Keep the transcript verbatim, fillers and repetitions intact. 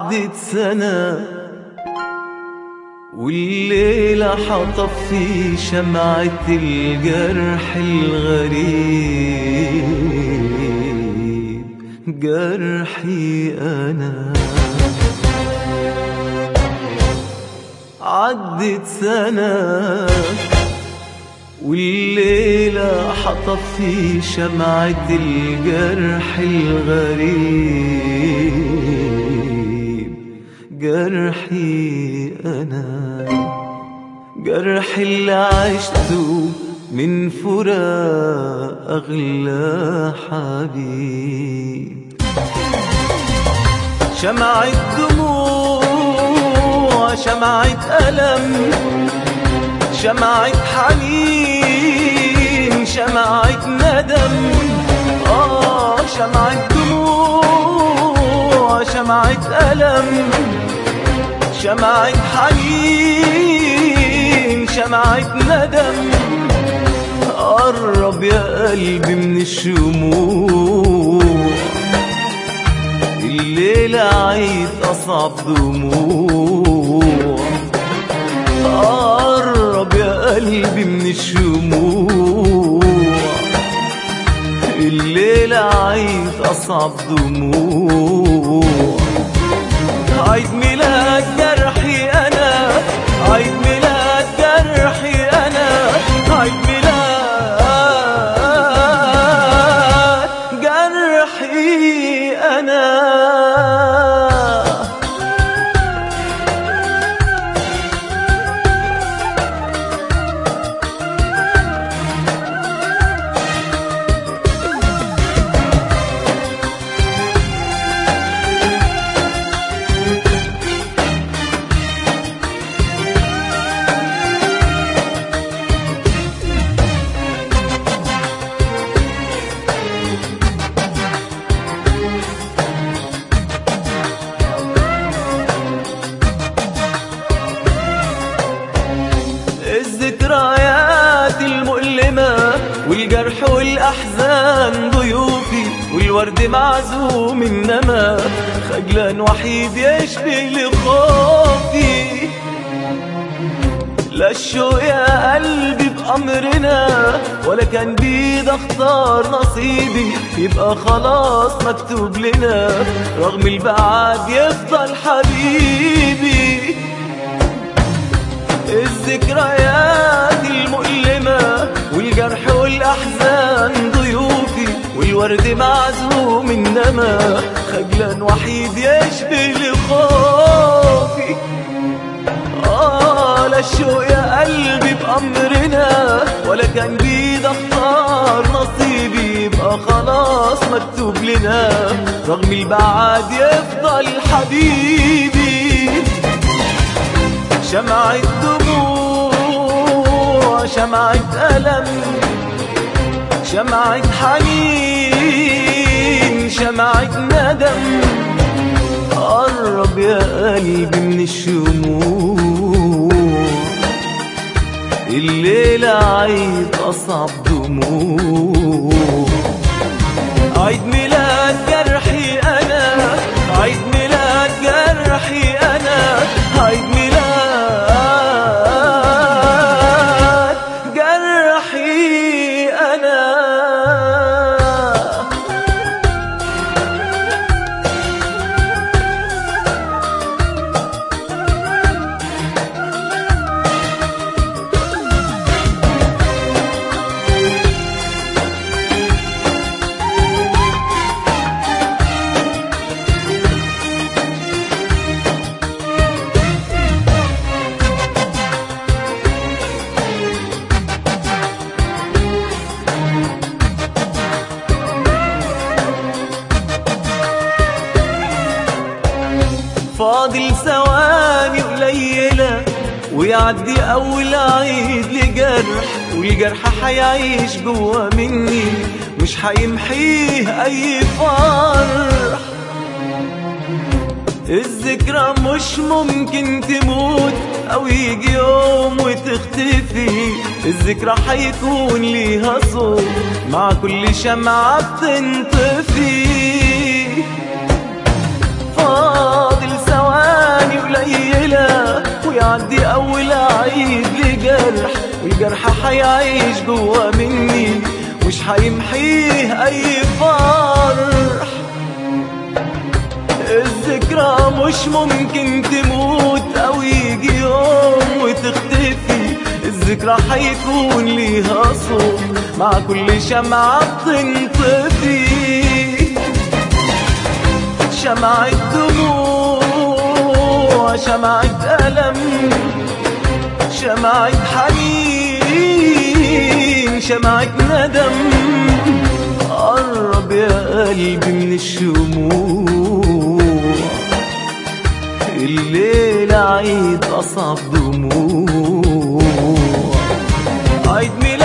عدت سنة والليلة حطف في شمعة الجرح الغريب، جرحي أنا. عدت سنة والليلة حطف في شمعة الجرح الغريب، جرحي أنا. جرح اللي عشته من فراق أغلى حبيب، شمعة دموع، شمعة ألم، شمعة حنين، شمعة ندم. آه شمعة دموع، شمعة ألم، شمعة حنين، شمعة ندم. قرب يا قلبي من الشموع، الليلة عيد أصعب دموع. قرب يا قلبي من الشموع، الليلة عيد أصعب دموع. عيد ميلاد جرحي أنا، عيد ميلاد جرحي أنا، عيد ميلاد جرحي أنا. الذكريات المؤلمة والجرح والأحزان ضيوفي، والورد معزوم إنما خجلان وحيد يشبه لخوفي. لا الشوق يا قلبي بأمرنا، ولا كان بيد اختار نصيبي، يبقى خلاص مكتوب لنا رغم البعاد يفضل حبيبي. الذكريات المؤلمة والجرح والأحزان ضيوفي، والورد معزوم إنما خجلان وحيد يشبه لخوفي. آه لا الشوق يا قلبي بأمرنا، ولا كان بيد اختار نصيبي، يبقى خلاص مكتوب لنا رغم البعاد يفضل حبيبي. شمعة دموع، شمعة ألم، شمعة حنين، شمعة ندم. قرب يا قلبي من الشموع، الليلة عيد أصعب دموع. عيد ميلاد جرحي أنا، عيد ميلاد جرحي أنا، عيد ميلاد جرحي أنا. فاضل ثواني قليلة ويعدي أول عيد لجرح، والجرح حيعيش جوا مني مش حيمحيه أي فرح. الذكرى مش ممكن تموت أو يجي يوم وتختفي، الذكرى حيكون ليها صوت مع كل شمعة بتنطفي. فاضل ثواني معاني قليلة ويعدي أول عيد لجرح، والجرح حيعيش جوا مني مش حيمحيه أي فرح. الذكرى مش ممكن تموت أو يجي يوم وتختفي، الذكرى حيكون ليها صوت مع كل شمعة بتنطفي. شمعة دموع، شمعة ألم، شمعة حنين، شمعة ندم. قرب يا قلبي من الشموع، الليلة عيد أصعب دموع. عيد